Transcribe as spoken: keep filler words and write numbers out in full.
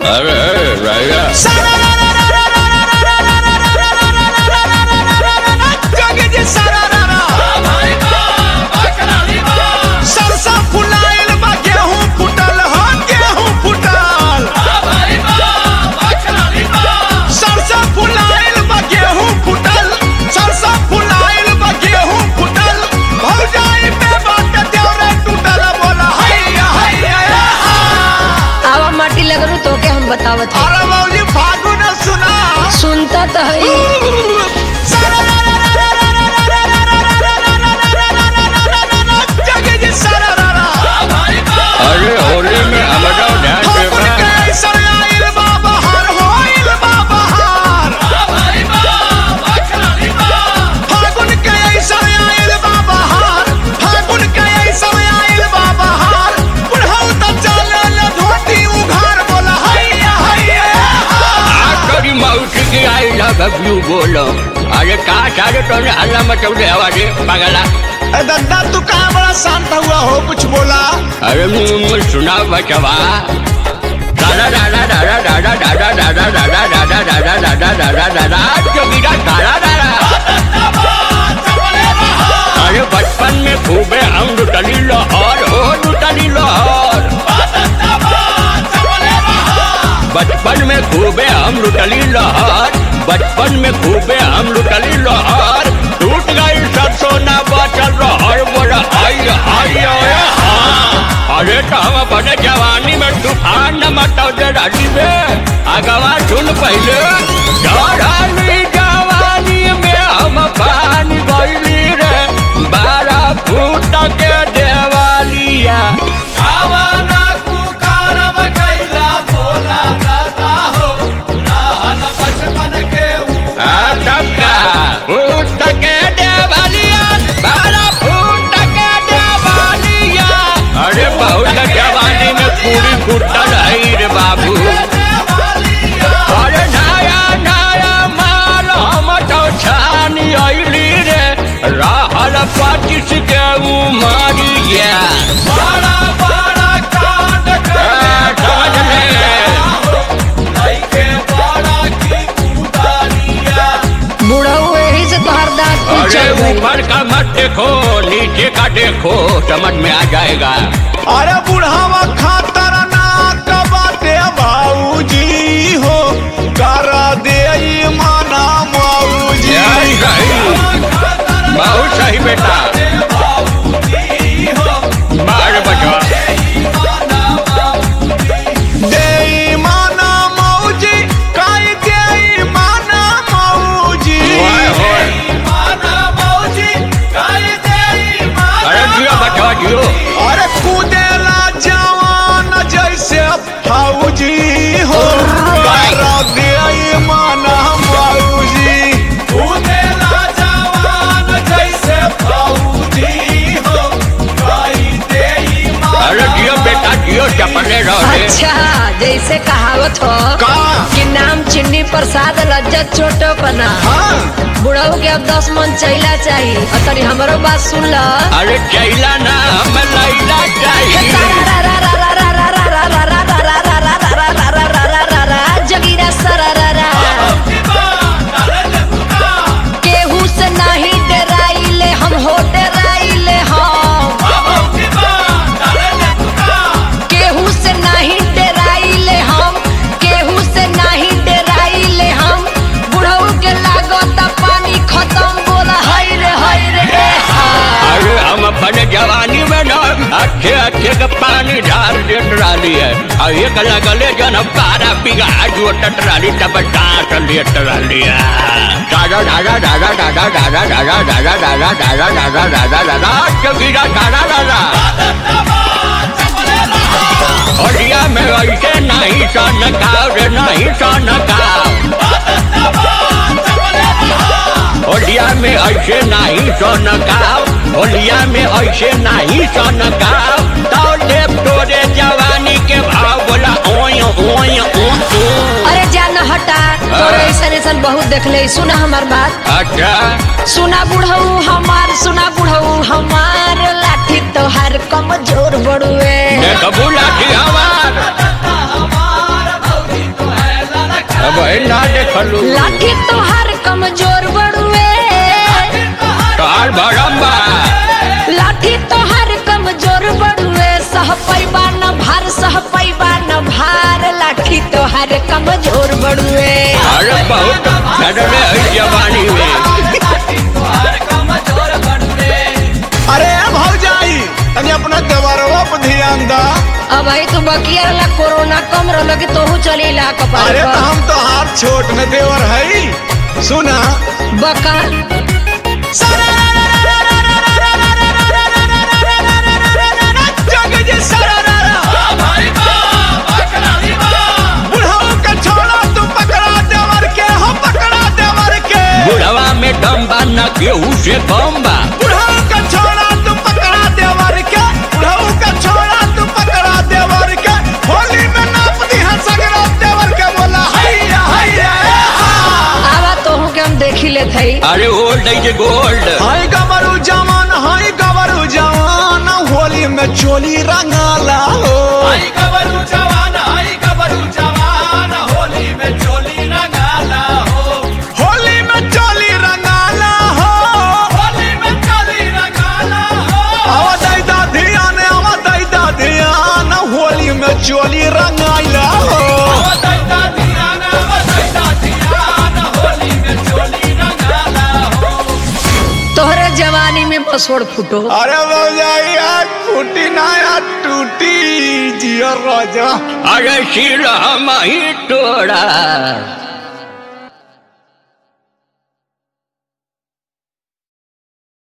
अरे राजा सरसा फुलाइल बा गेहूं फुटल हो गेहूं फुटल सरसा फुलाइल बा गेहूं फुटल सरसा फुलाइल बा गेहूं फुटल भौजाई में बात देवरे टूटल बोला हैया हैया आवा माटी लगरू तो के हम बतावत है। अरे मौली फागुन सुना सुनता तो है अरे होली में हमारा ध्यान भव्यू बोलो। अरे कहा सारे तो अल्लाह मतलब आवाजे पागला दद्दा तू कहाँ बड़ा शांत हुआ हो कुछ बोला। अरे मुझे सुना बचवा दादा दादा दादा दादा दादा दादा दादा दादा दादा दादा दादा दादा जोगिरा दादा दादा। अरे बचपन में खूबे हम लुटली लाहौर हो लुटली लाहौर। बचपन में खूबे हम लुटली लाहौर बचपन में खूबे हम लुटली लाहौर। टूट गई सरसों ना बचल रहर बोला आई आई अरे तो हम अपने जवानी में तूफान न मचाओ दे राजी में अगवा सुन पहले चढ़ाली जवानी में हम पानी गईली रे बारह फूट के देवालिया अरे बहुत जवानी में पूरी कुटल है रे बाबू। अरे नया नया माल हम तो छानी अली रे रहल पच्चीस के उमरिया बड़ा बड़ा कांड समझ बुढ़ऊ यही से तोहर दांत अरे ऊपर का मत देखो नीचे का देखो समझ में आ जाएगा। अरे बुढ़ावा खातर ना कबाते भाऊजी हो कर दे माना माऊजी। बहुत सही बेटा बार बचा दे माना माऊजी काई दे माना माऊजी। अरे जियो बचा जियो। अरे कूदेला जवान जैसे भाऊजी हो कर दे माना माऊजी। कूदेला जवान जैसे भाऊजी हो काई दे माना। अरे जियो बेटा जियो चपले रहो। अच्छा जैसे कहावत हो का कि नाम चिन्नी प्रसाद लज्जत छोटो बना। हाँ बुढ़ऊ के अब दस मन चैला चाहिए और तनी हमारो बात सुन ल। अरे चैला ना हम लैला चाहिए। जगीरा सरारा केहू से नहीं डराइले हम हो डराइले हम केहू से नहीं डराइले हम केहू से नहीं डराइले हम। बुढ़ऊ के लागत पानी खत्म बोला हाय रे हाय रे। अरे हम अपने जवानी में ना अच्छे अच्छे का पानी ढाल दे ट्राली है और एक लगले जन पारा पिगा जो ट्राली तब डांट ले ट्राली है दादा दादा दादा दादा दादा दादा दादा दादा दादा दादा दादा दादा जोगिरा दादा दादा। होलिया में ऐसे नहीं सन खाओ रे नहीं सन खाओ। होलिया में ऐसे नहीं सन खाओ होलिया में ऐसे नहीं सन खाओ। तो देव तोरे जवानी के भाव बोला ओय ओय ओय। अरे जान हटा तोरे ऐसा ऐसा बहुत देख ले। सुना हमार बात अच्छा सुना बुढ़ऊ हमार सुना बुढ़ऊ हमार लाठी तोहार कमजोर बड़ुए। देख बुलाठी हमार अब ना देखलू लाठी तोहार कमजोर बड़ुए, तार भरम्बा लाठी तोहार कमजोर बड़ुए, सह पैबा न भार, सह पैबा न भार, लाठी तोहार कमजोर बड़ुए। अरे बहुत डरले है जवानी में। अरे भौजाई तनी अपना देवरवा पर ध्यान दा। अब आई तू बकिया ला कोरोना कम रहलो कि तोहू चली ला कपार अरे तो पर। हम तो हाथ छोट में देवर है सुना बका जग जे सरारा बुढ़ऊ का छोड़ा तू पकड़ा देवर के हो पकड़ा देवर के बुढ़वा में दम बा न केहू से कम बा। बुढ़ऊ का छोड़ा तू पकड़ा देवर के बुढ़ऊ का छोड़ा तू पकड़ा देवर के होली में नाप दी है सगरा देवर के बोला हैया हैया आवा तोहू के हम देखी ले थई। अरे ओल्ड है गोल्ड हाय गबरू जवान हाय गबरू जवान होली में चोली रंगाला हो हाय गबरू जवान हाय गबरू जवान होली में चोली रंगाला हो होली में चोली रंगाला हो होली में चोली रंगाला हो आवा दैदा ध्यान आवा दैदा ध्यान होली में चोली रंगाला हो दैदा ध्यान दैदा ध्यान होली में चोली रंगाला हो। तोहरे जवानी में बसोड़ फुटो। अरे भौजाई आज फूटी ना यार टूटी जियो राजा अरे सिर हम ही तोड़ा